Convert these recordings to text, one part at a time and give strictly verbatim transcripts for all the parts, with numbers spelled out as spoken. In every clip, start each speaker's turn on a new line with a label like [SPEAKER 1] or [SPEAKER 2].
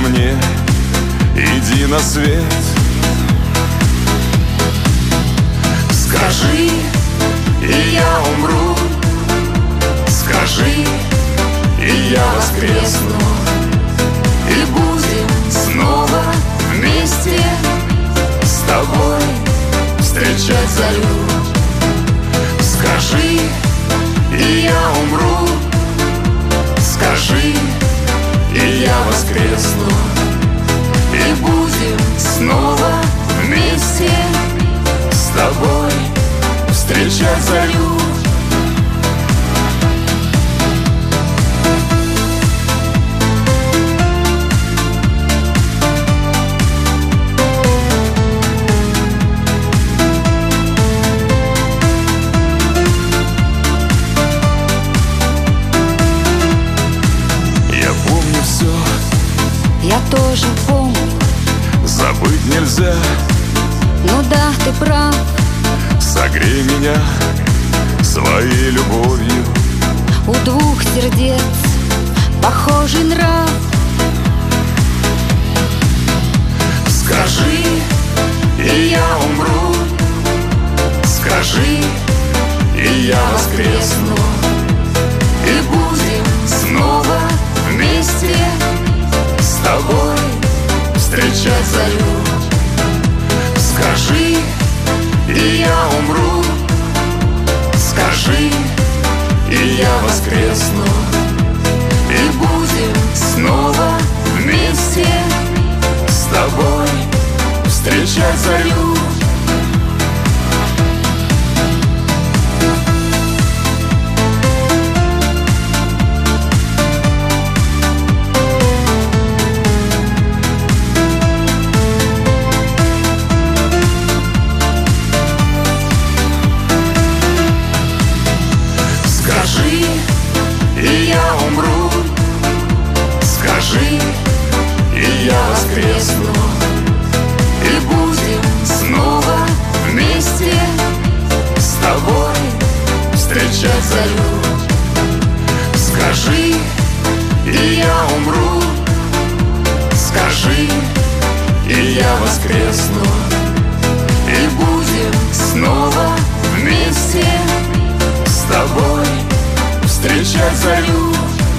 [SPEAKER 1] мне, иди на свет. Скажи, и я умру. Скажи, и я воскресну. И будем снова вместе с тобой встречать зарю. Скажи, и я умру. Скажи, и я воскресну. И будем снова вместе с тобой встречать зарю.
[SPEAKER 2] Я тоже помню.
[SPEAKER 1] Забыть нельзя.
[SPEAKER 2] Ну да, ты прав.
[SPEAKER 1] Согрей меня своей любовью.
[SPEAKER 2] У двух сердец похожий нрав.
[SPEAKER 1] Скажи, и я умру. Скажи, и я воскресну. И будем снова вместе с тобой встречать зарю. Скажи, и я умру. Скажи, и я воскресну. И будем снова вместе с тобой встречать зарю. Скажи, и я умру. Скажи, и я воскресну. И будем снова вместе с тобой встречать зарю. Скажи, и я умру. Скажи, и я воскресну. И будем снова вместе с тобой встречать зарю.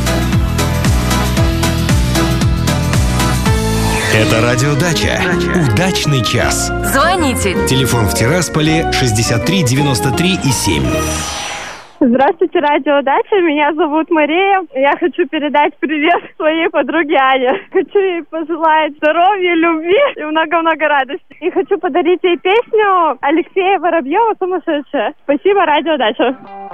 [SPEAKER 3] Это радио Дача. Удачный час.
[SPEAKER 4] Звоните.
[SPEAKER 3] Телефон в Тирасполе шестьдесят три девяносто три и семь.
[SPEAKER 5] Здравствуйте, радио Дача. Меня зовут Мария. Я хочу передать привет своей подруге Ане. Хочу ей пожелать здоровья, любви и много-много радости. И хочу подарить ей песню Алексея Воробьева «Сумасшедшая». Спасибо, радио Дача.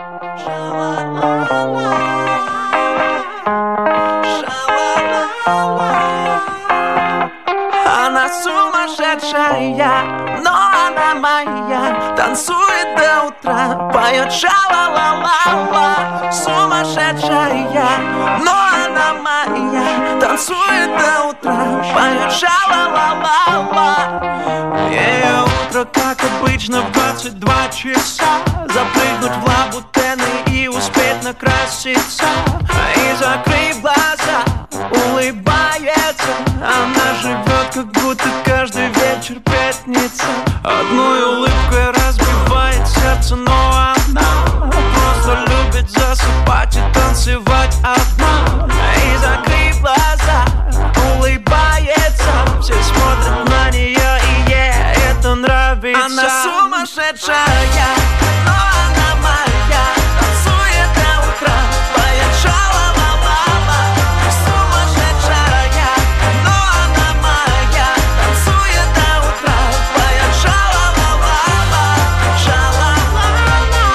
[SPEAKER 6] Она сумасшедшая, но она моя. Танцует до утра, поет ша-ла-ла-ла-ла. Sумасшедшая, но она моя. Танцует до утра, поет ша-ла-ла-ла-ла. Ее утро, как обычно, в двадцать два часа. Запрыгнуть в лабутены и успеть накраситься. И закрыв глаза, улыбается. Она живет, как будто каждый вечер пятница. Одной улыбкой разбивает сердце, но она просто любит засыпать и танцевать одна. И закрыв глаза, улыбается. Все смотрят на нее, и ей это нравится. Она сумасшедшая, но она моя. Танцует до утра, поет ша-ла-ла-ла-ла. Сумасшедшая, но она моя. Танцует до утра, поет ша-ла-ла-ла-ла. Ша-ла-ла-ла,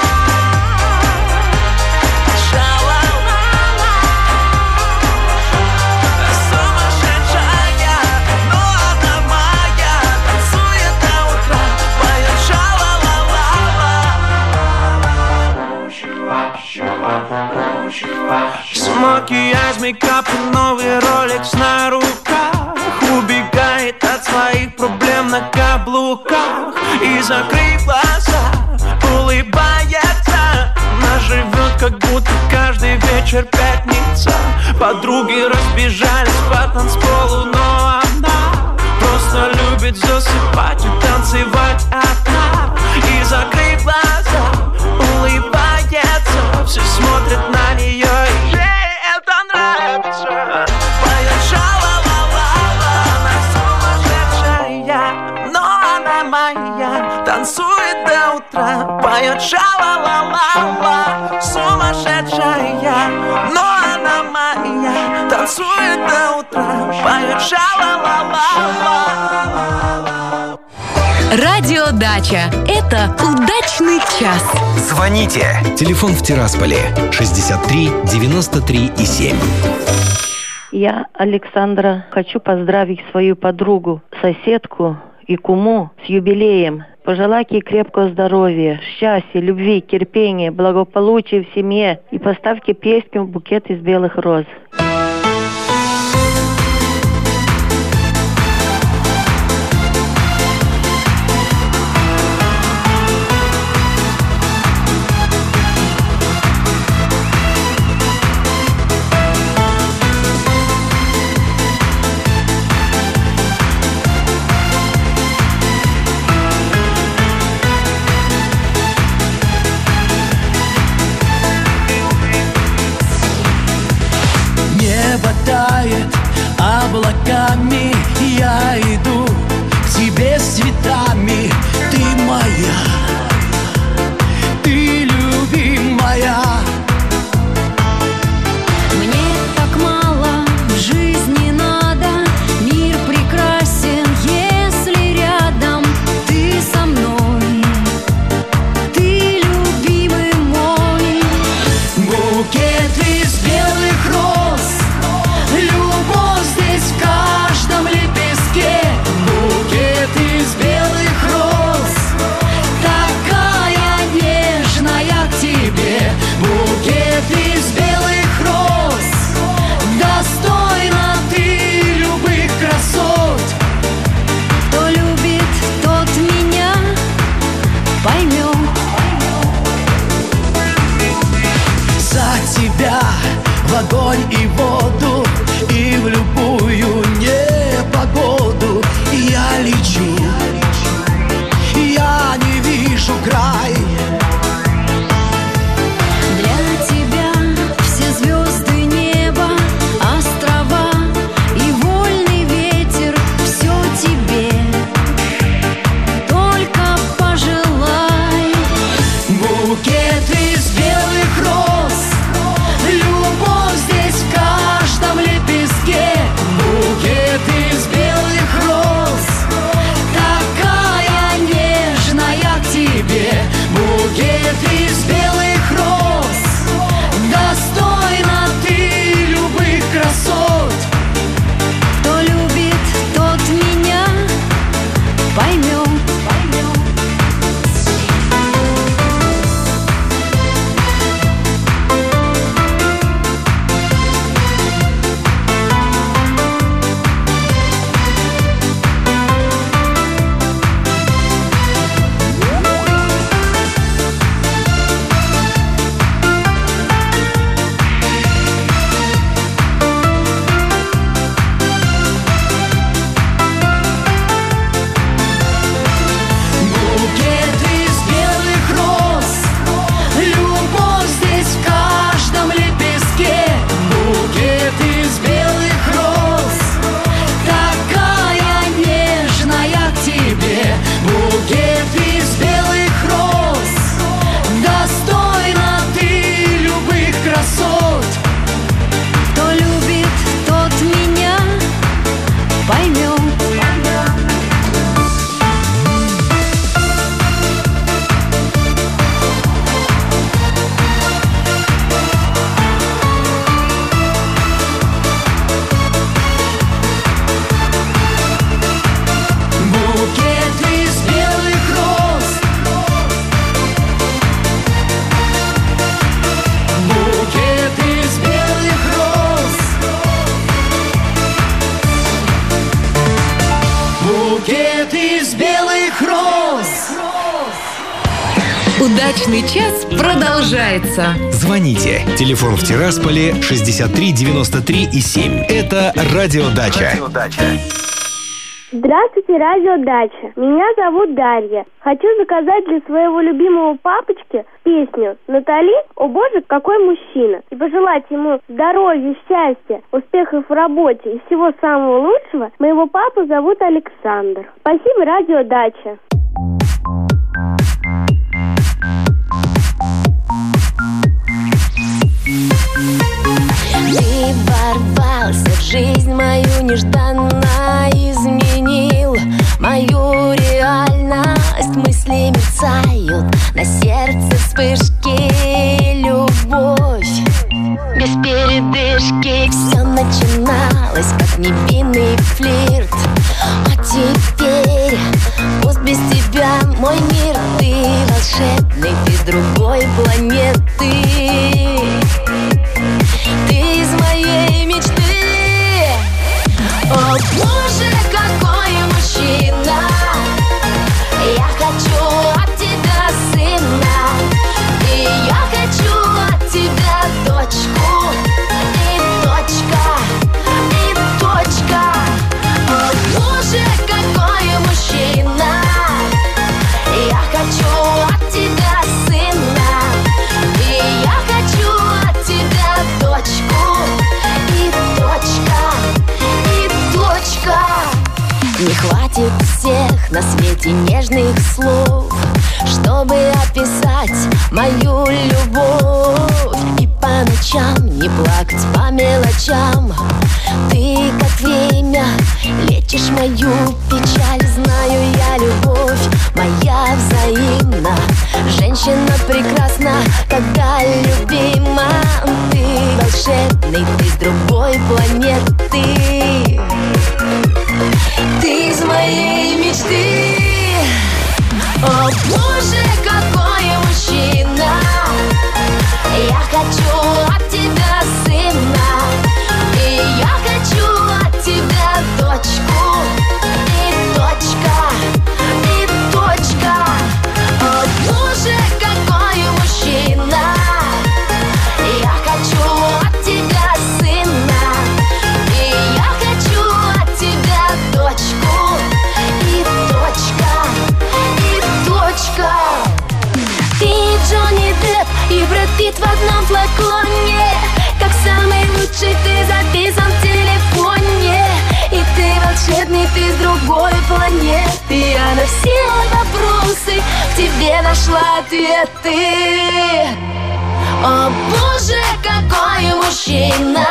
[SPEAKER 6] ша-ла-ла-ла. Сумасшедшая, но она моя. Танцует до утра, поет ша-ла-ла-ла-ла. Макияж, мейкап и новый роликс на руках. Убегает от своих проблем на каблуках. И закрыв глаза, улыбается. Она живет, как будто каждый вечер пятница. Подруги разбежались по танцполу, но она просто любит засыпать и танцевать одна. И закрыв глаза, улыбается, все смотрят на нее, и ей это нравится. Поет ша-ла-ла-ла-ла, она сумасшедшая, но она моя. Танцует до утра, поет ша-ла-ла-ла-ла, сумасшедшая, но она моя. Танцует до утра, поет ша-ла-ла-ла-ла.
[SPEAKER 4] Радио Дача. Это удачный час.
[SPEAKER 3] Звоните. Телефон в Тирасполе шестьдесят три девяносто три и семь.
[SPEAKER 7] Я, Александра, хочу поздравить свою подругу, соседку и куму с юбилеем. Пожелать ей крепкого здоровья, счастья, любви, терпения, благополучия в семье. И поставьте песню «Букет из белых роз».
[SPEAKER 8] Облаками я иду к тебе с цветами. Ты моя, ты любимая.
[SPEAKER 2] Мне так мало в жизни надо. Мир прекрасен, если рядом ты со мной. Ты любимый мой.
[SPEAKER 8] Букет из белых роз, любовь здесь в каждом лепестке. Букет из белых роз, такая нежная к тебе. Букет из белых роз, достойна ты любых красот.
[SPEAKER 2] Кто любит, тот меня поймет.
[SPEAKER 8] За тебя в огонь и воду, и в любую непогоду я лечу. Я не вижу край.
[SPEAKER 2] Для тебя все звезды неба, острова и вольный ветер. Все тебе, только пожелай.
[SPEAKER 8] Букет из белых роз, любовь здесь в каждом лепестке. Букет из белых роз, такая нежная к тебе.
[SPEAKER 4] Удачный час продолжается.
[SPEAKER 3] Звоните. Телефон в Тирасполе шестьдесят три девяносто три и семь. Это Радиодача.
[SPEAKER 5] Здравствуйте, Радио Дача. Меня зовут Дарья. Хочу заказать для своего любимого папочки песню «Натали, о боже, какой мужчина». И пожелать ему здоровья, счастья, успехов в работе и всего самого лучшего. Моего папу зовут Александр. Спасибо, Радио Дача.
[SPEAKER 2] Ты ворвался в жизнь мою нежданно, изменил мою реальность. Мысли мерцают, на сердце вспышки, любовь без передышки. Все начиналось, как невинный флирт. А теперь, пусть без тебя мой мир. Ты волшебный, ты с другой планеты. Ты из моей мечты. О боже, какой мужчина. Я хочу от тебя сына. И я хочу от тебя дочку. И точка, и точка. О боже, какой мужчина. Я хочу от тебя сына. И я хочу от тебя дочку. И точка, и точка. Не хватит всех на свете нежных слов, чтобы описать мою любовь. И по ночам не плакать по мелочам. Ты, как время, лечишь мою печаль. Знаю я, любовь моя взаимна. Женщина прекрасна, когда любима. Ты волшебный, ты с другой планеты. Ты из моей мечты. О боже, какой мужчина. Я хочу от тебя сына. И я хочу от тебя дочку. И точка, и точка. О боже, какой мужчина. Я хочу от тебя сына. И я хочу от тебя дочку. И точка, и точка. Ты Джонни Депп и Брэд Питт в одном флаконе. Как самый лучший ты записан в телефоне. И ты волшебный, ты с другой планеты. Я на все вопросы в тебе нашла ответы. О боже, какой мужчина.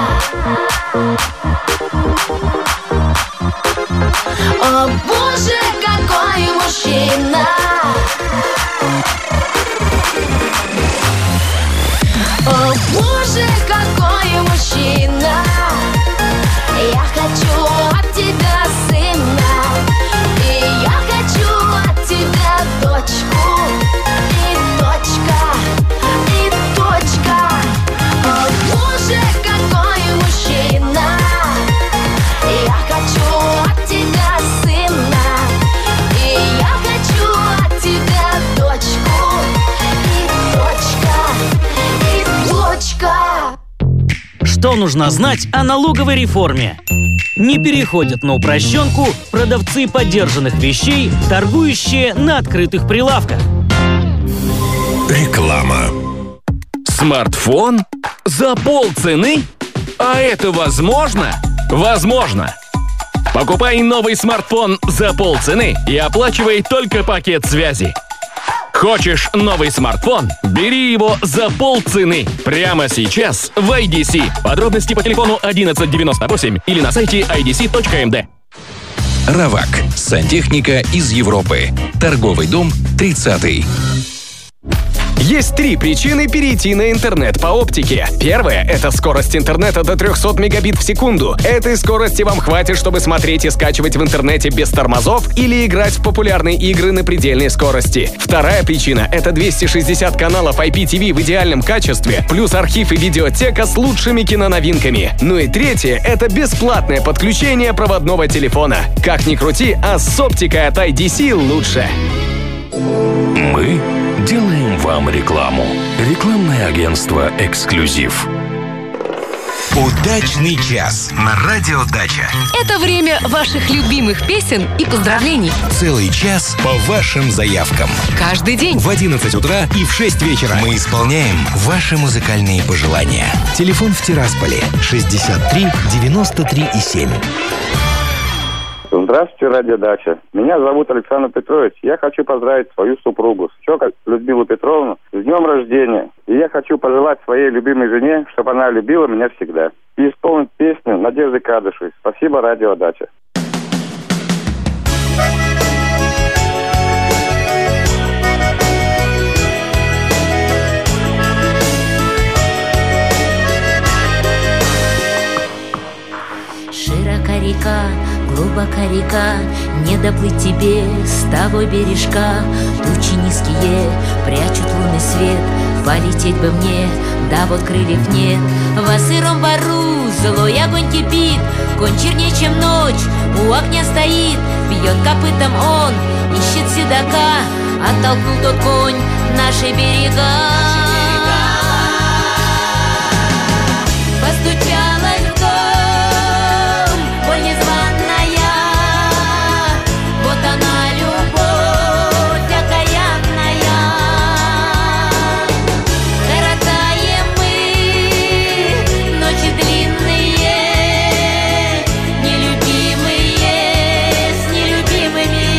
[SPEAKER 2] О боже, какой мужчина. О боже, какой мужчина. Я хочу от тебя сына. И я хочу от тебя дочку. И точка, и точка. О боже, какой мужчина. Я хочу от тебя сына. И я хочу от тебя дочку. И точка, и точка.
[SPEAKER 9] Что нужно знать о налоговой реформе? Не переходят на упрощенку продавцы подержанных вещей, торгующие на открытых прилавках.
[SPEAKER 3] Реклама.
[SPEAKER 10] Смартфон? За полцены? А это возможно? Возможно! Покупай новый смартфон за полцены и оплачивай только пакет связи. Хочешь новый смартфон? Бери его за полцены прямо сейчас в ай ди си. Подробности по телефону одиннадцать девяносто восемь или на сайте ай ди си точка эм дэ.
[SPEAKER 3] Равак. Сантехника из Европы. Торговый дом тридцатый.
[SPEAKER 11] Есть три причины перейти на интернет по оптике. Первая – это скорость интернета до триста мегабит в секунду. Этой скорости вам хватит, чтобы смотреть и скачивать в интернете без тормозов или играть в популярные игры на предельной скорости. Вторая причина – это двести шестьдесят каналов ай пи ти ви в идеальном качестве, плюс архив и видеотека с лучшими киноновинками. Ну и третье – это бесплатное подключение проводного телефона. Как ни крути, а с оптикой от ай ди си лучше.
[SPEAKER 3] Мы делаем
[SPEAKER 10] вам рекламу. Рекламное агентство «Эксклюзив».
[SPEAKER 3] Удачный час на Радио Дача.
[SPEAKER 4] Это время ваших любимых песен и поздравлений.
[SPEAKER 3] Целый час по вашим заявкам.
[SPEAKER 4] Каждый день.
[SPEAKER 3] В одиннадцать утра и в шесть вечера мы исполняем ваши музыкальные пожелания. Телефон в Тирасполе шестьдесят три девяносто три и семь.
[SPEAKER 12] Здравствуйте, Радио Дача. Меня зовут Александр Петрович. Я хочу поздравить свою супругу, Щека Людмилу Петровну, с днем рождения. И я хочу пожелать своей любимой жене, чтобы она любила меня всегда. И исполнить песню Надежды Кадышевой. Спасибо, Радио Дача.
[SPEAKER 2] Широка река, глубока река, не доплыть тебе с тобой бережка. Тучи низкие прячут лунный свет, полететь бы мне, да вот крыльев нет. Во сыром бару злой огонь кипит, конь чернее, чем ночь, у огня стоит. Бьет копытом он, ищет седока, оттолкнул тот конь наши берега. Постучалась в дом, боль незваная, вот она, любовь окаянная. Коротаем мы ночи длинные, нелюбимые с нелюбимыми.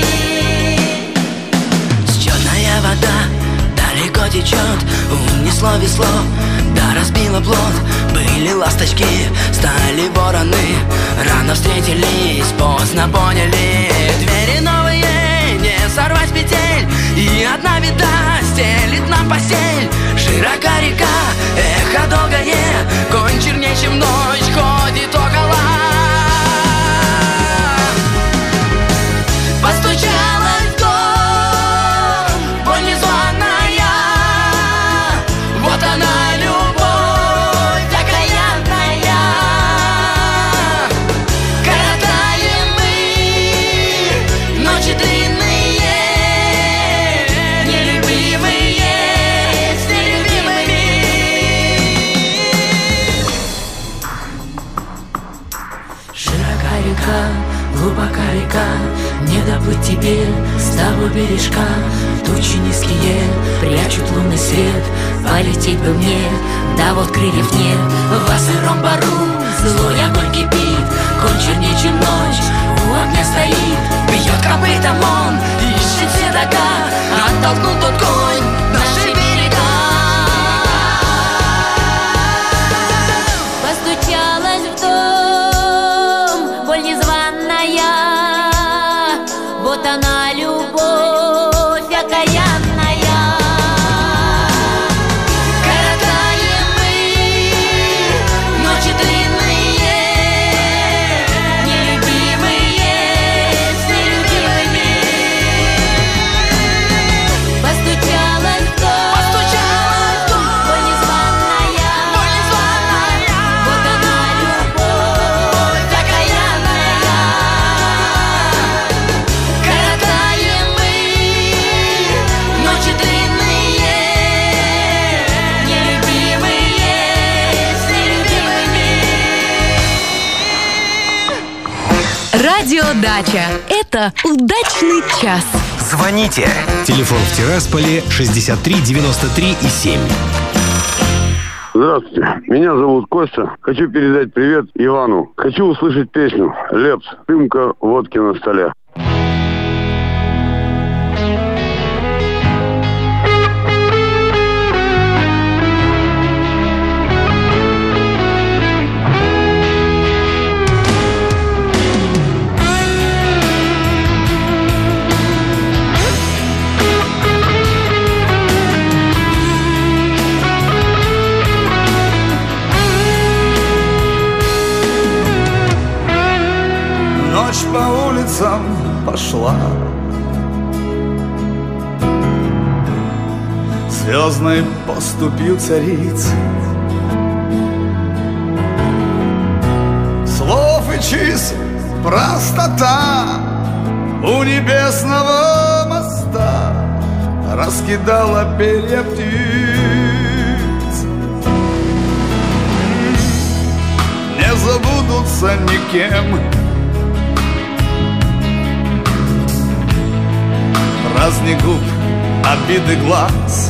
[SPEAKER 8] Стёрная вода далеко течет, унесло весло, да разбило плот. Были ласточки, стали вороны, рано встретились, поздно поняли. Двери новые не сорвать с петель, и одна беда стелит нам постель. Широка река, эхо долгое, конь чернее, чем ночь, ходит около. Постучалась в дом, боль незваная, вот она, любовь окаянная. Коротаем мы ночи длинные, нелюбимые с нелюбимыми. Широка река, глубока река, не доплыть тебе с тобой бережка. Тучи низкие прячут лунный свет, полететь бы мне, да вот крыльев нет. Во сыром бару злой огонь кипит, конь чернее, чем ночь, у огня стоит. Бьет копытом он, ищет седока, оттолкнул тот конь наши берега.
[SPEAKER 2] Постучалась в дом, боль незваная, вот она, любовь окаянная. Коротаем мы ночи длинные, нелюбимые с нелюбимыми. Постучалась в дом, боль незваная, вот она, любовь окаянная. Коротаем мы ночи длинные, нелюбимые с нелюбимыми.
[SPEAKER 4] Радио Дача. Это удачный час.
[SPEAKER 3] Звоните. Телефон в Тирасполе шестьдесят три девяносто три и семь.
[SPEAKER 13] Здравствуйте, меня зовут Костя. Хочу передать привет Ивану. Хочу услышать песню «Лепс. Рюмка водки на столе».
[SPEAKER 14] Ночь по улицам пошла, звездной поступью царицы. Слов и чисел простота у небесного моста раскидала перья птиц. Не забудутся никем праздник губ, обиды глаз.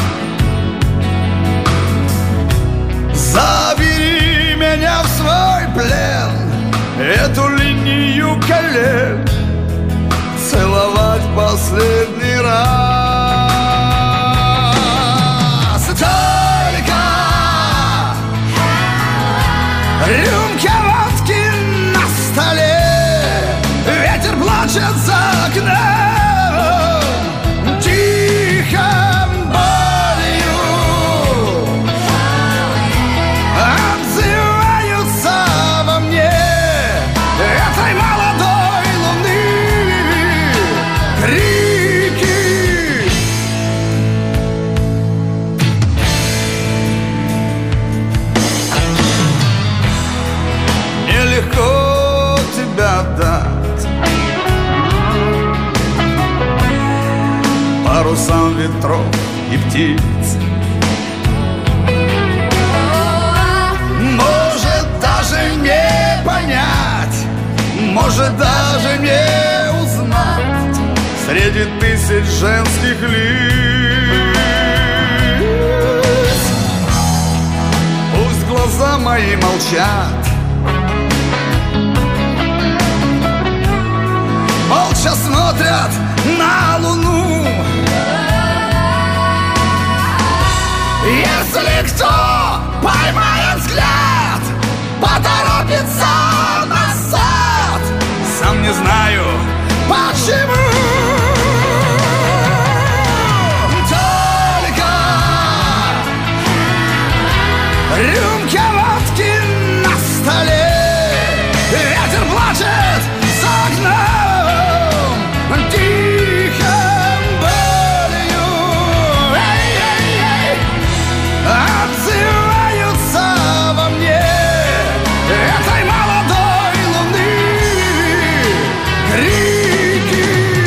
[SPEAKER 14] Забери меня в свой плен, эту линию колен целовать последний раз. Только рюмка водки на столе, ветер плачет за окном, тихо болью отзываются во мне этой молодой луны крики. Нелегко тебя дать парусам ветров и птиц. Может даже не понять, может даже не узнать среди тысяч женских лиц. Пусть глаза мои молчат, молча смотрят на луну. Если кто поймает взгляд, поторопится назад, сам не знаю почему. Только рюмка водки на столе, ветер плачет за окном, тихо болью отзываются во мне этой молодой луны крики.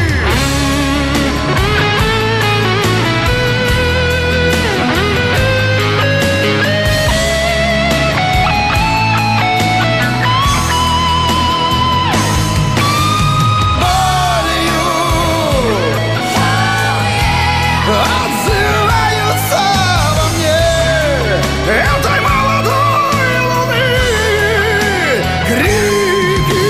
[SPEAKER 14] Отзываются во мне этой молодой луны крики.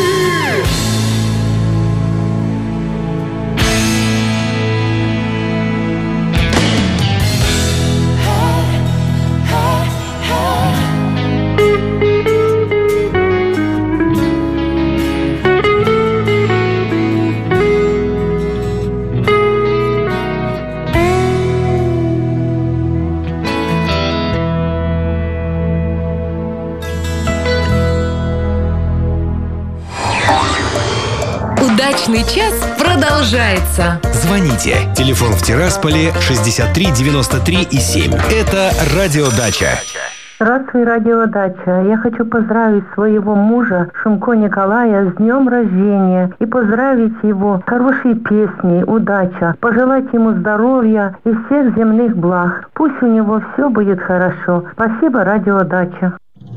[SPEAKER 4] Удачный час продолжается.
[SPEAKER 3] Звоните. Телефон в Тирасполе шестьдесят три девяносто три и семь. Это Радиодача.
[SPEAKER 7] Здравствуй, Радиодача. Я хочу поздравить своего мужа Шумко Николая с днем рождения и поздравить его хорошей песней «Удача», пожелать ему здоровья и всех земных благ. Пусть у него все будет хорошо. Спасибо, Радиодача.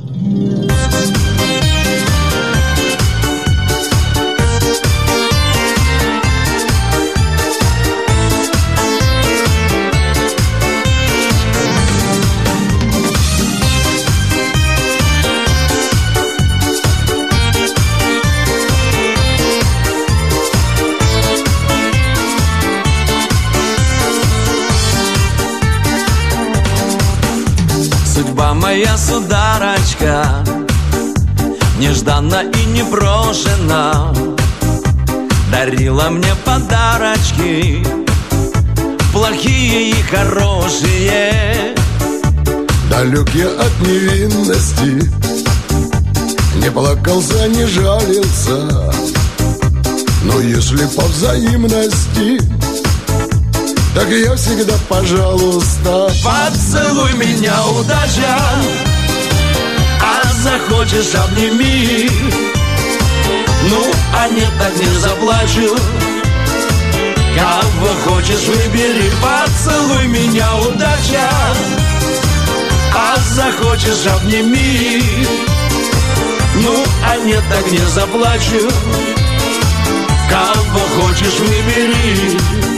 [SPEAKER 6] Судьба моя, сударочка, нежданно и непрошена, дарила мне подарочки, плохие и хорошие.
[SPEAKER 15] Далек я от невинности, не плакался, не жалился, но если по взаимности, так я всегда, пожалуйста.
[SPEAKER 6] Поцелуй меня, удача, а захочешь, обними. Ну, а нет, так не заплачу. Кого хочешь, выбери, поцелуй меня, удача. А захочешь, обними. Ну, а нет, так не заплачу. Кого хочешь, выбери.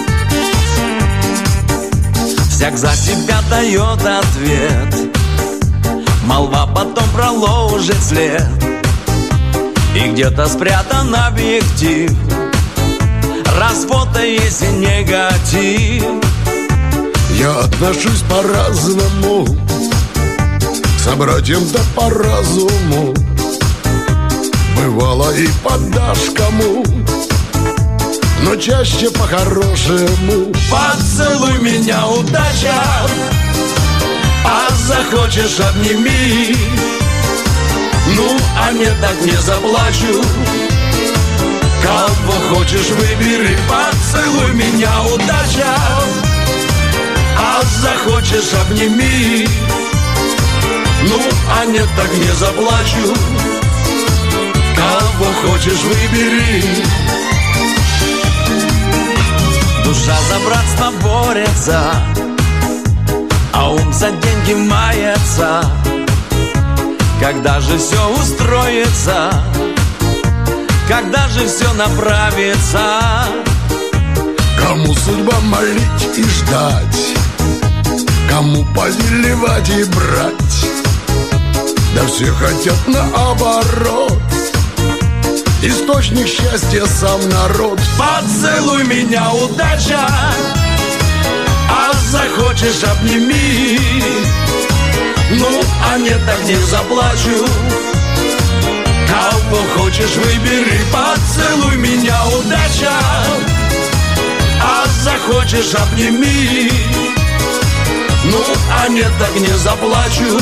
[SPEAKER 6] Всяк за себя дает ответ. Молва потом проложит след. И где-то спрятан объектив. Раз фото есть и негатив.
[SPEAKER 15] Я отношусь по-разному к собратьям да по разуму. Бывало и подашь кому, но чаще по-хорошему.
[SPEAKER 6] Поцелуй меня, удача. А захочешь, обними. Ну, а нет, так не заплачу. Кого хочешь, выбери, поцелуй меня, удача. А захочешь, обними. Ну, а нет, так не заплачу. Кого хочешь, выбери. Душа за братство борется, а ум за деньги мается. Когда же все устроится? Когда же все направится?
[SPEAKER 15] Кому судьба молить и ждать, кому повелевать и брать. Да все хотят наоборот, источник счастья сам народ.
[SPEAKER 6] Поцелуй меня, удача. А захочешь, обними. Ну, а нет, так не заплачу. Кого хочешь, выбери, поцелуй меня, удача. А захочешь, обними. Ну, а нет, так не заплачу.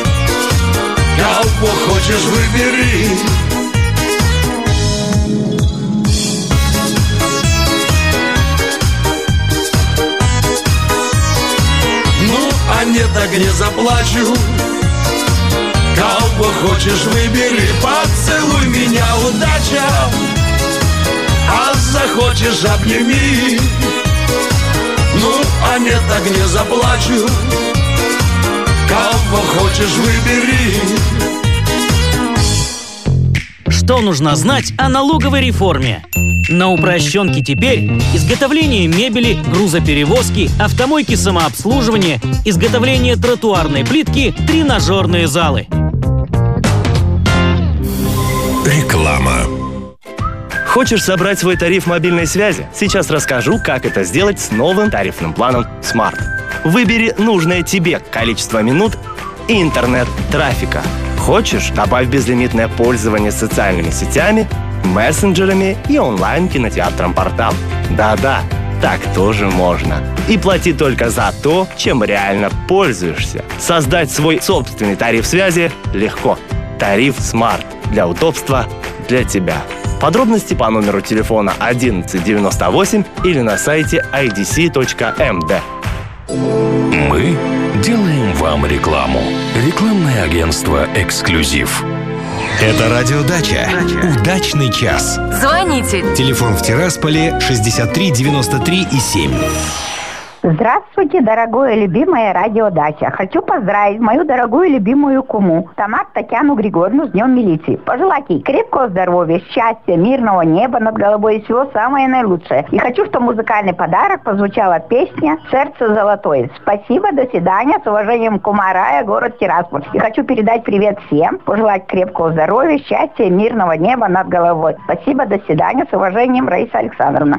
[SPEAKER 6] Кого хочешь, выбери. Ну, а нет, так не заплачу. Кого хочешь, выбери, поцелуй меня, удача. А захочешь, обними. Ну, а нет, так не заплачу. Кого хочешь, выбери.
[SPEAKER 9] Что нужно знать о налоговой реформе? На упрощенке теперь изготовление мебели, грузоперевозки, автомойки самообслуживания, изготовление тротуарной плитки, тренажерные залы.
[SPEAKER 3] Реклама.
[SPEAKER 16] Хочешь собрать свой тариф мобильной связи? Сейчас расскажу, как это сделать с новым тарифным планом Smart. Выбери нужное тебе количество минут и интернет-трафика. Хочешь? Добавь безлимитное пользование социальными сетями, мессенджерами и онлайн-кинотеатром «Портал». Да-да, так тоже можно. И плати только за то, чем реально пользуешься. Создать свой собственный тариф связи легко. Тариф Smart. Для удобства, для тебя. Подробности по номеру телефона одиннадцать девяносто восемь или на сайте ай ди си точка эм дэ.
[SPEAKER 3] Мы делаем вам рекламу. Рекламное агентство «Эксклюзив». Это радиодача. Удачный час.
[SPEAKER 4] Звоните.
[SPEAKER 3] Телефон в Тирасполе шестьдесят три девяносто три и семь.
[SPEAKER 17] Здравствуйте, дорогое любимое радиодача. Хочу поздравить мою дорогую любимую куму Тамак Татьяну Григорьевну с Днем милиции. Пожелать ей крепкого здоровья, счастья, мирного неба над головой и всего самое наилучшее. И хочу, чтобы музыкальный подарок прозвучала песня «Сердце золотое». Спасибо, до свидания. С уважением, кума Рая, город Тирасполь. И хочу передать привет всем, пожелать крепкого здоровья, счастья, мирного неба над головой. Спасибо, до свидания. С уважением, Раиса Александровна.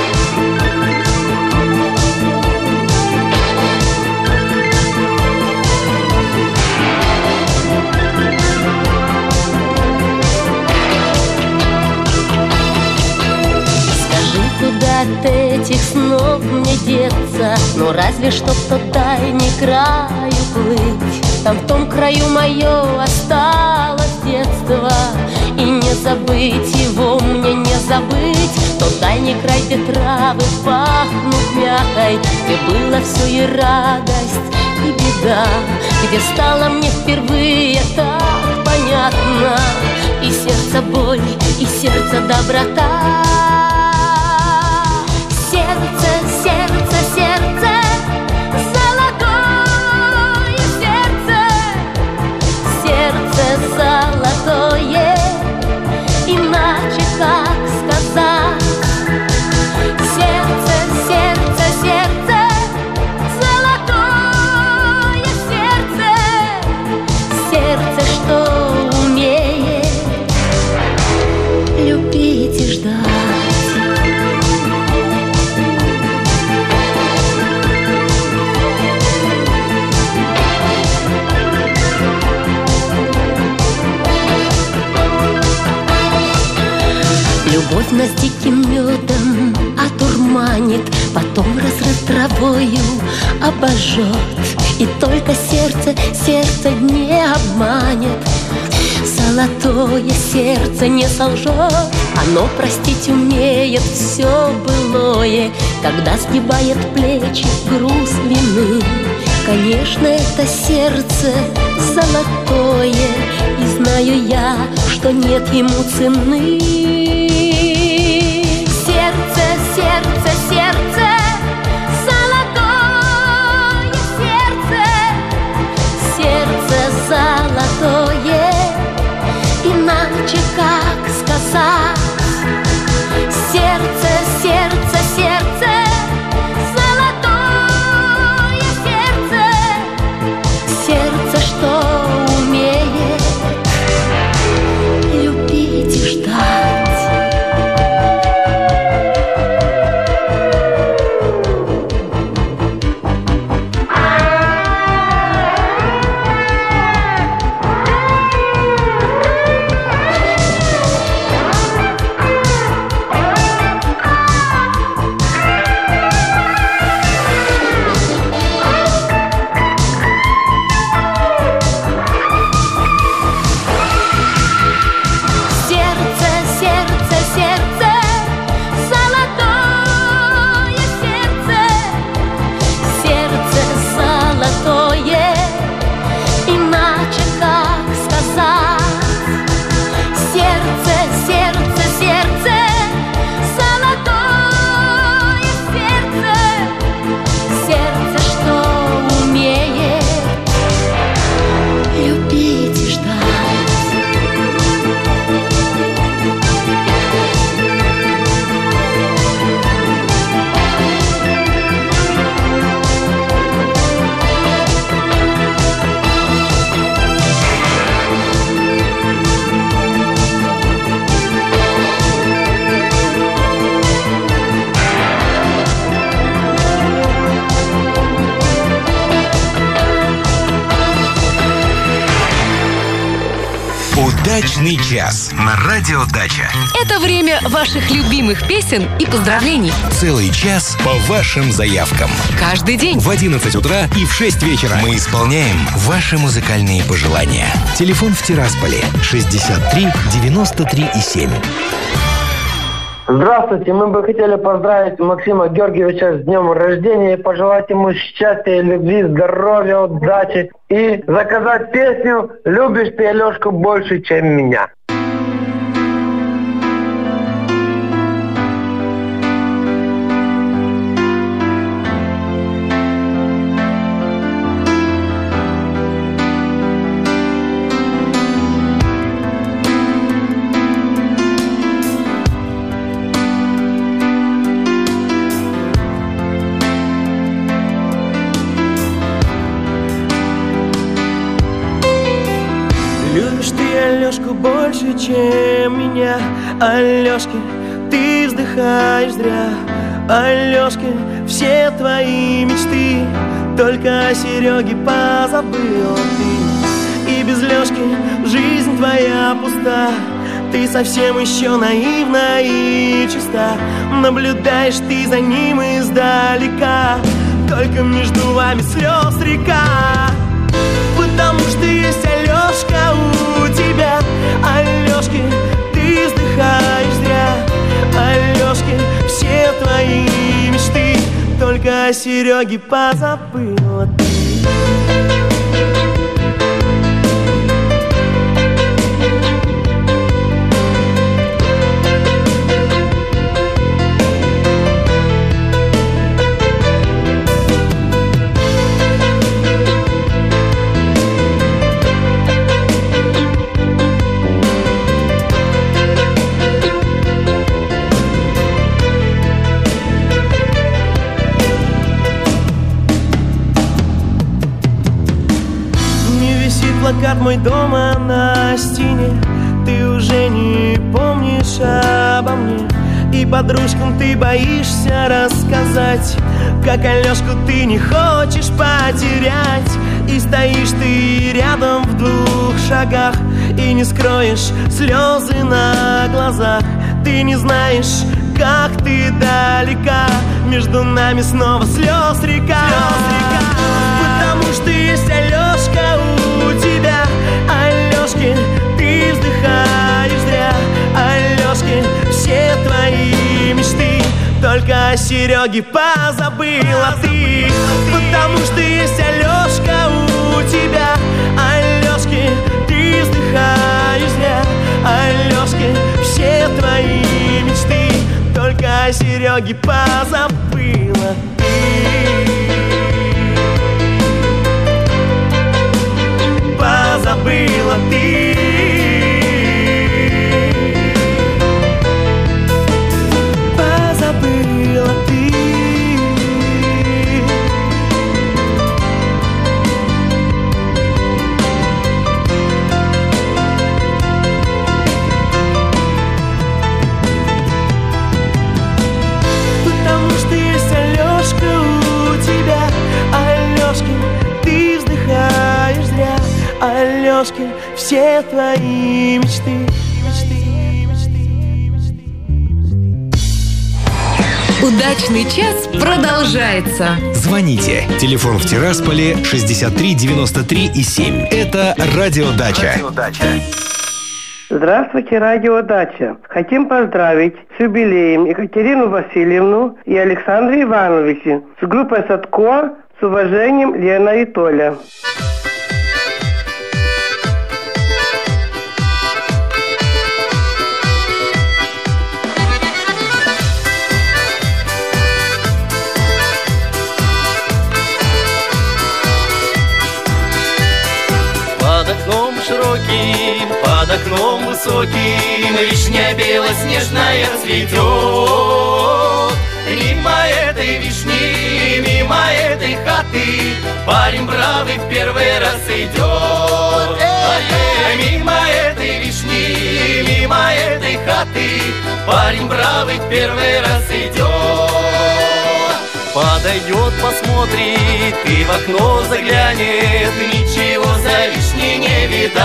[SPEAKER 18] От этих снов мне деться, ну разве что в тот тайный краю плыть. Там в том краю мое осталось детство, и не забыть его мне не забыть. Тот дальний край, где травы пахнут мякой, где было все и радость, и беда, где стало мне впервые так понятно и сердце боль, и сердце доброта. нас диким медом одурманит, потом разрыв травою обожжет. И только сердце, сердце не обманет. Золотое сердце не солжет, оно простить умеет все былое, когда сгибает плечи груз вины. Конечно, это сердце золотое, и знаю я, что нет ему цены. Сердце, сердце, сердце, золотое сердце, сердце золотое, иначе как сказать? Сердце, сердце, сердце, золотое сердце, сердце, что умеет любить и ждать.
[SPEAKER 3] Удачный час на Радио Дача.
[SPEAKER 4] Это время ваших любимых песен и поздравлений.
[SPEAKER 3] Целый час по вашим заявкам.
[SPEAKER 4] Каждый день.
[SPEAKER 3] В одиннадцать утра и в шесть вечера мы исполняем ваши музыкальные пожелания. Телефон в Тирасполе шестьдесят три девяносто три и семь.
[SPEAKER 19] Здравствуйте, мы бы хотели поздравить Максима Георгиевича с днем рождения и пожелать ему счастья, любви, здоровья, удачи и заказать песню «Любишь ты Алешку больше, чем меня».
[SPEAKER 6] Алешку больше, чем меня. Алешки, ты вздыхаешь зря. Алешки, все твои мечты только о Сереге позабыла ты. И без Лешки жизнь твоя пуста. Ты совсем еще наивна и чиста. Наблюдаешь ты за ним издалека. Только между вами слез река. Потому что есть Алешка у тебя. Алешки, ты вздыхаешь зря. Алешки, все твои мечты только о Сереге позабыла ты. Плакат мой дома на стене. Ты уже не помнишь обо мне. И подружкам ты боишься рассказать, как Алешку ты не хочешь потерять. И стоишь ты рядом в двух шагах и не скроешь слезы на глазах. Ты не знаешь, как ты далека. Между нами снова слез река, слез река. Потому что есть Алешка у тебя. Алешки, ты вздыхаешь зря. Алешки, все твои мечты только о Сереге позабыла ты. Потому что есть Алешка у тебя. Алешки, ты вздыхаешь зря. Алешки, все твои мечты только о Сереге позабыла ты. Позабыла ты. Позабыла ты. Потому что есть Алешка у тебя. Алешки, ты вздыхаешь зря. Алешки, все твои мечты.
[SPEAKER 4] Удачный час продолжается.
[SPEAKER 3] Звоните. Телефон в Тирасполе шестьдесят три девяносто три и семь. Это Радиодача.
[SPEAKER 19] Здравствуйте, Радиодача. Хотим поздравить с юбилеем Екатерину Васильевну и Александра Ивановича с группой Садко. С уважением, Лена и Толя.
[SPEAKER 8] Под окном широким, под окном высоким вишня белоснежная цветет. Мимо этой вишни, мимо этой хаты парень бравый в первый раз идет. Ай-яй, мимо этой вишни, мимо этой хаты парень бравый в первый раз идет. Подойдет, посмотрит и в окно заглянет, ничего за вишней не видать.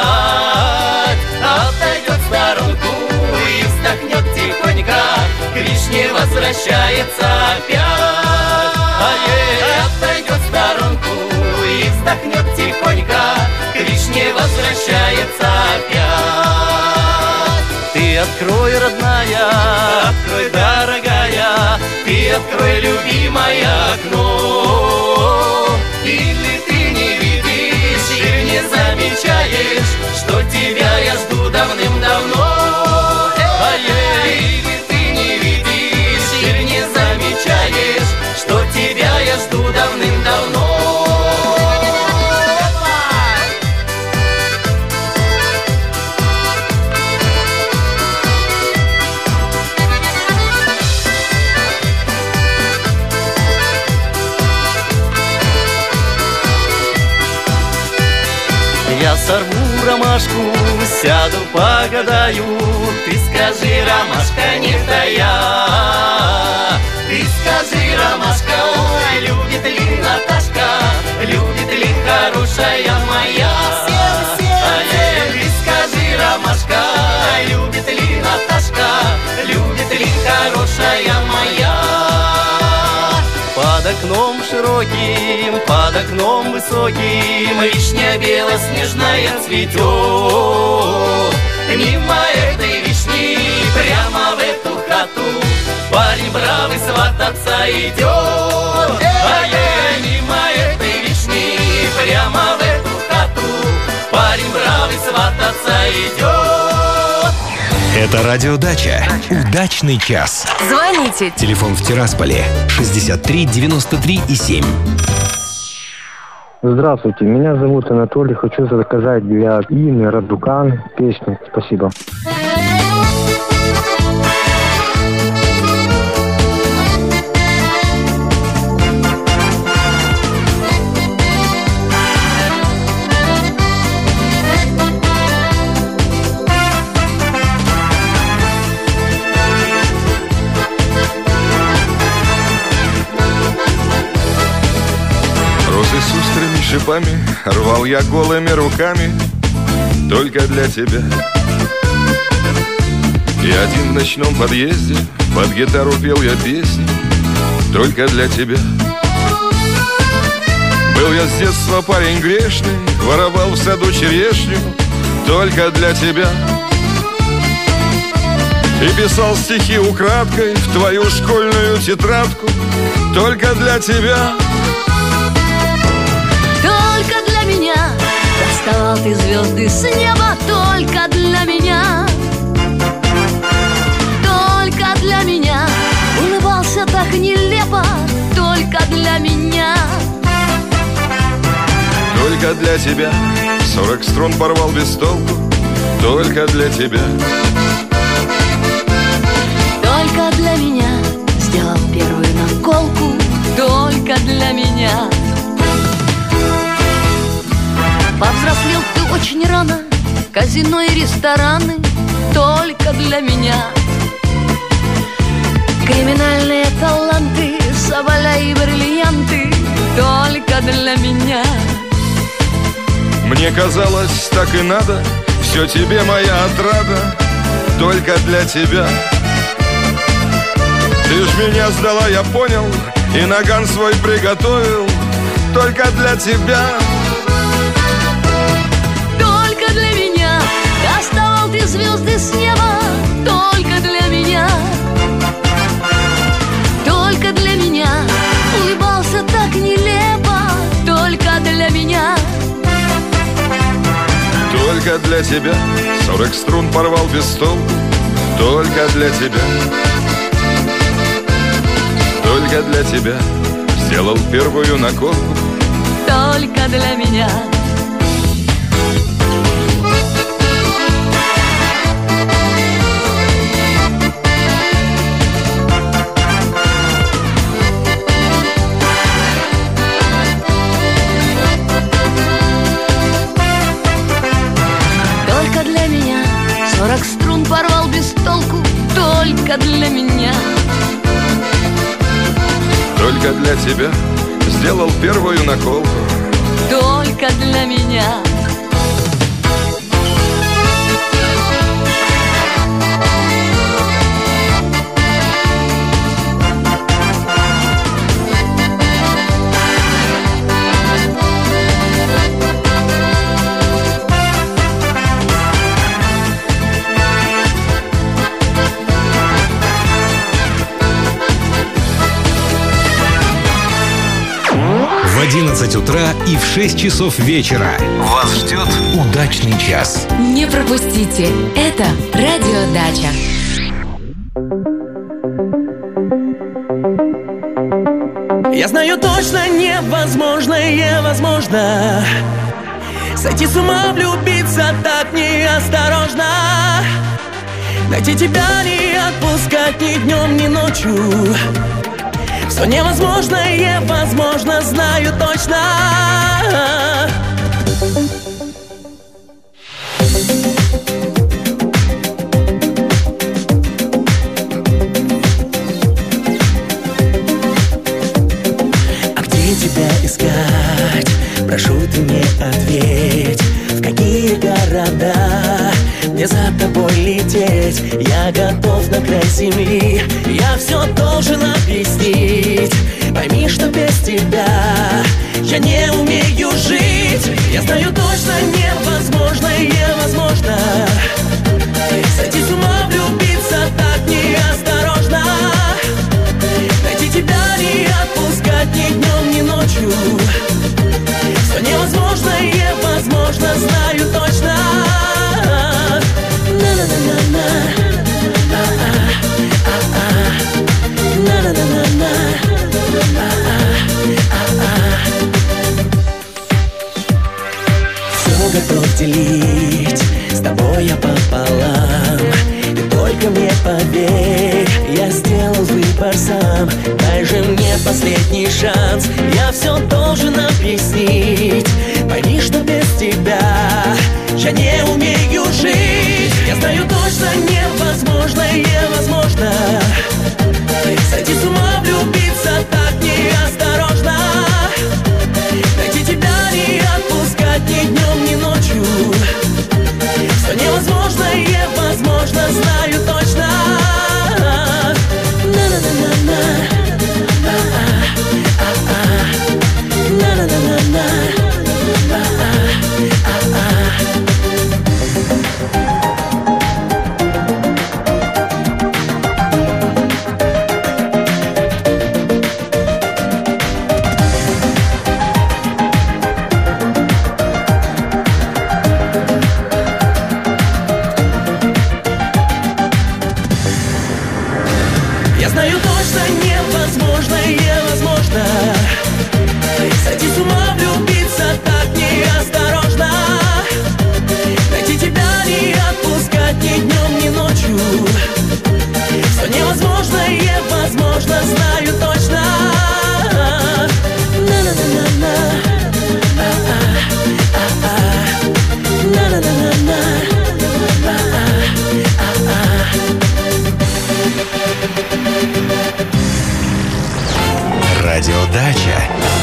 [SPEAKER 8] Отойдет в сторонку и вздохнет тихонько, к вишне возвращается опять. Ай-яй, отойдет в сторонку и вздохнет тихонько, к вишне возвращается опять. Ты открой, родная, открой, дорогая, ты открой, любимое окно. Или ты не видишь и не замечаешь, что тебя я жду давным-давно. Ай-яй, или ты не видишь и не замечаешь, что тебя я жду давным-давно. Я сорву ромашку, сяду, погадаю. Ты скажи, ромашка, не тая. Ты скажи, ромашка, ой, любит ли Наташка, любит ли хорошая моя? Ай-яй, ты скажи, ромашка, любит ли Наташка, любит ли хорошая моя? Под окном широким, под окном высоким вишня белоснежная цветет. Мимо этой вишни, прямо в эту хату парень бравый свататься идет. Ай-яй, мимо этой вишни, прямо в эту хату парень бравый свататься идет.
[SPEAKER 3] Это Радиодача. Удачный час.
[SPEAKER 4] Звоните.
[SPEAKER 3] Телефон в Тирасполе шестьдесят три девяносто три и семь.
[SPEAKER 20] Здравствуйте, меня зовут Анатолий. Хочу заказать для Инны Радукан песню. Спасибо.
[SPEAKER 21] С острыми шипами рвал я голыми руками только для тебя. один в ночном подъезде, под гитару пел я песни только для тебя. Был я с детства парень грешный, воровал в саду черешню только для тебя. И писал стихи украдкой в твою школьную тетрадку только для тебя.
[SPEAKER 2] Только для меня доставал ты звезды с неба, только для меня. Только для меня улыбался так нелепо, только для меня.
[SPEAKER 21] Только для тебя сорок струн порвал без толку, только для тебя.
[SPEAKER 2] Только для меня сделал первую наколку, только для меня. Повзрослел ты очень рано, казино и рестораны только для меня. Криминальные таланты, соболя и бриллианты только для меня.
[SPEAKER 21] Мне казалось, так и надо, все тебе моя отрада, только для тебя. Ты ж меня сдала, я понял, и наган свой приготовил только для тебя.
[SPEAKER 2] Только для меня доставал ты звезды с неба, только для меня. Только для меня улыбался так нелепо, только для меня.
[SPEAKER 21] Только для тебя сорок струн порвал без толку, только для тебя. Только для тебя сделал первую наколку,
[SPEAKER 2] только для меня. Только для меня сорок струн порвал без толку, только для меня.
[SPEAKER 21] Только для тебя сделал первую наколку,
[SPEAKER 2] только для меня.
[SPEAKER 3] В одиннадцать утра и в шесть часов вечера вас ждет удачный час.
[SPEAKER 4] Не пропустите, это Радио Дача.
[SPEAKER 6] Я знаю точно, невозможное возможно. Сойти с ума, влюбиться так неосторожно. Найти тебя, не отпускать ни днем, ни ночью. Все невозможное возможно, знаю точно. А где тебя искать? Прошу, ты мне ответь. В какие города мне за тобой лететь? Я готов на край земли, я все должен объяснить. Пойми, что без тебя я не умею жить. Я знаю точно, невозможное возможно. Сойти с ума, влюбиться так неосторожно. Найти тебя, не отпускать ни днем, ни ночью. Все невозможное возможно, знаю точно. Все готов делить с тобой я пополам. Ты только мне поверь, я сделал выбор сам. Дай же мне последний шанс, я все должен объяснить. Пойми, что без тебя я не умею жить. Я знаю точно, невозможное возможно. Сойти с ума, влюбиться так неосторожно. Найти тебя, не отпускать ни днем, ни ночью. Все невозможное возможно, знаю точно. Я знаю точно, невозможно, невозможно сойти с ума, влюбиться так неосторожно, найти тебя, не отпускать ни днем, ни ночью. Что невозможно, невозможно, знаю точно. На-на-на-на-на, а-а, а-а, на-на-на-на-на, а-а, а-а.
[SPEAKER 3] Радиодача.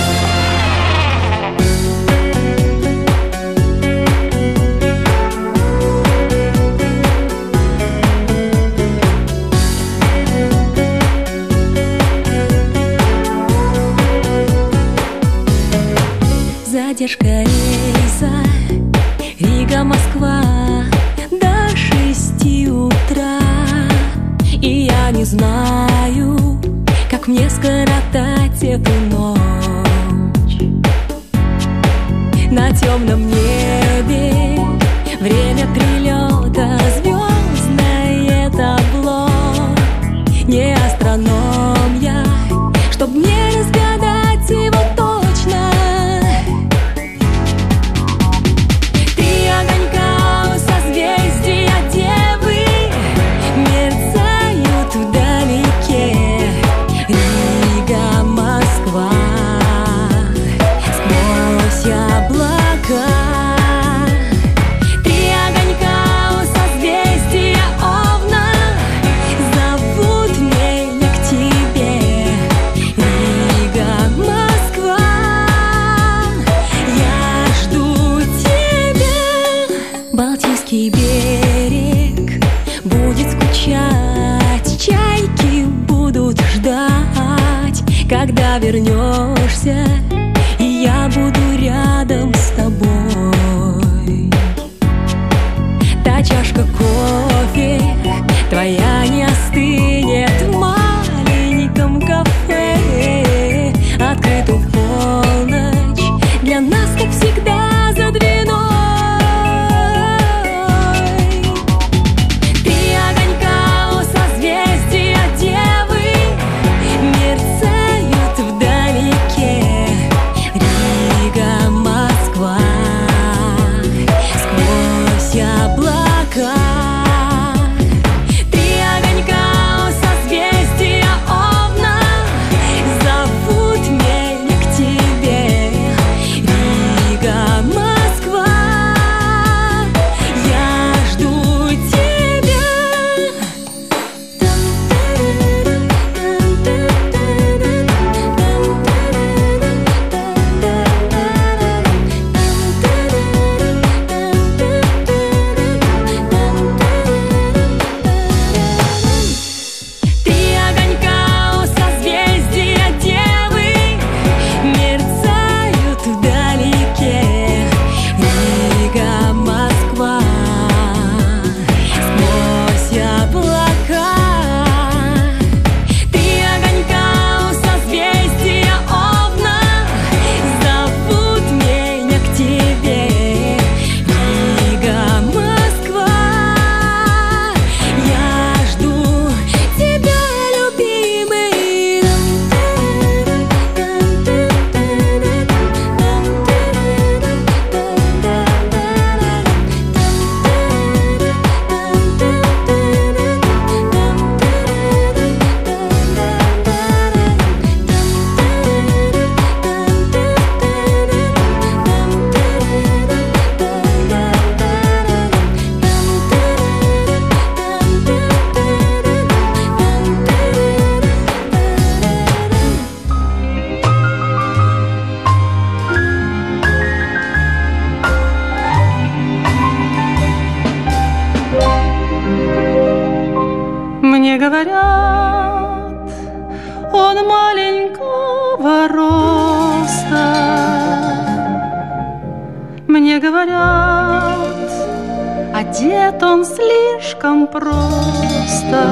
[SPEAKER 18] Задержка рейса Рига-Москва до шести утра, и я не знаю, как мне скоротать эту ночь. На темном небе время прилета, звездное табло. Не астроном я, чтоб мне разгадать его точно. Три огонька у созвездия Девы мерцают вдалеке. Рига, Москва, сквозь облака. Три огонька у созвездия Овна зовут меня к тебе. Рига, Москва, я жду тебя. Балтийский берег будет скучать, чайки будут ждать, когда вернешься, и я буду рядом с тобой. Та чашка кофе твоя не остынет в маленьком кафе, открытым в полночь, для нас, как всегда, за двиной. Три огонька у созвездия Девы мерцают вдалеке. Рига, Москва, сквозь облака. Три огонька у созвездия Овна зовут меня к тебе. Рига, Москва, я жду тебя. Три огонька у созвездия Девы мерцают вдалеке. Рига, Москва, сквозь облака. Три огонька у созвездия Овна зовут меня к тебе. Рига, Москва, я жду тебя, любимый.
[SPEAKER 1] Мне говорят, он маленького роста. Мне говорят, одет он слишком просто.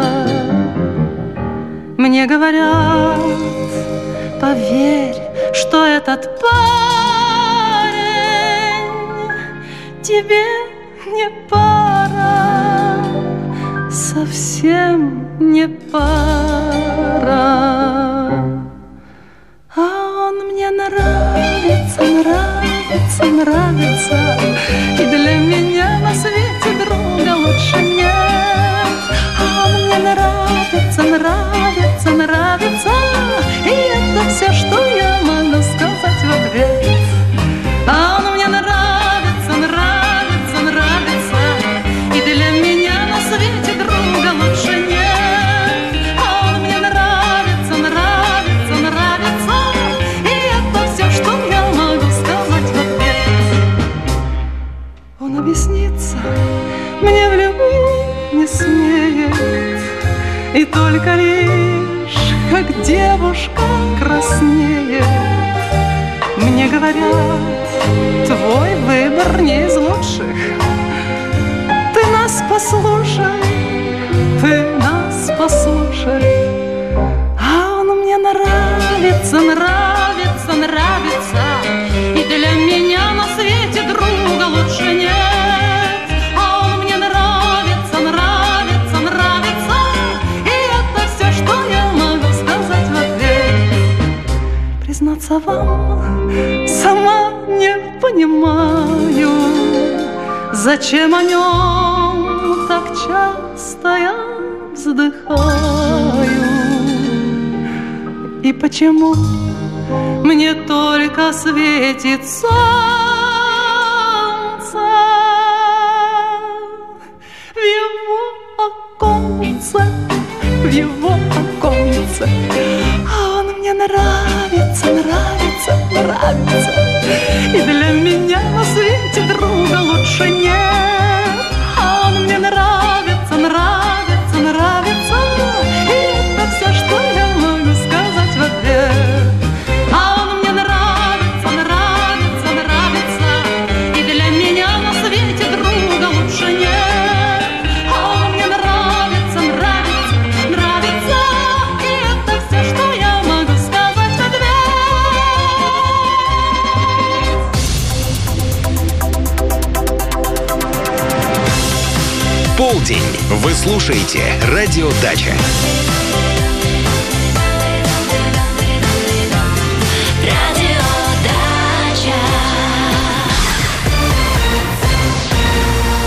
[SPEAKER 1] Мне говорят, поверь, что этот парень тебе не пара. совсем не пара. А он мне нравится, нравится, нравится, и для меня на свете друга лучше нет. А он мне нравится, нравится, нравится, и это все, что я могу сказать в ответ. А он мне нравится, нравится, нравится, и для меня на свете друга лучше нет. А он мне нравится, нравится, нравится, и это все, что я могу сказать в ответ. Он объяснится мне в любви не смеет, и только лишь, как девушка краснеет. Мне говорят, твой выбор не из лучших. Ты нас послушай, ты нас послушай. А он мне нравится, нравится, нравится, и для меня на свете друга лучше нет. А он мне нравится, нравится, нравится, и это все, что я могу сказать в ответ. Признаться вам, сама не понимаю, зачем о нем так часто я вздыхаю, и почему мне только светит солнце в его оконце, в его оконце. А он мне нравится, нравится, нравится, и для меня на свете друга лучше нет. А он мне нравится, нравится, нравится, и это все, что я могу сказать в ответ. А он мне нравится, нравится, нравится, и для меня на свете друга лучше нет. А он мне нравится, нравится, нравится, и это все, что я могу сказать в ответ.
[SPEAKER 3] Полдень. Вы слушаете «Радио Дача».